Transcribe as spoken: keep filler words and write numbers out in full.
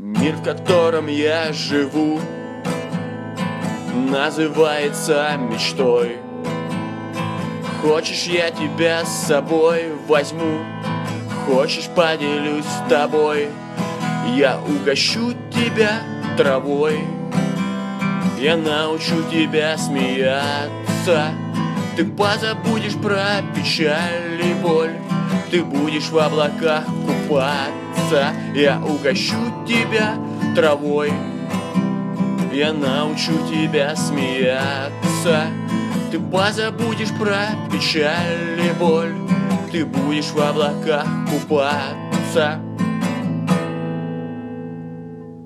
Мир, в котором я живу, называется мечтой. Хочешь, я тебя с собой возьму, хочешь, поделюсь с тобой. Я угощу тебя травой, я научу тебя смеяться. Ты позабудешь про печаль и боль, ты будешь в облаках купаться. Я угощу тебя травой, я научу тебя смеяться. Ты позабудешь про печаль и боль, ты будешь в облаках купаться.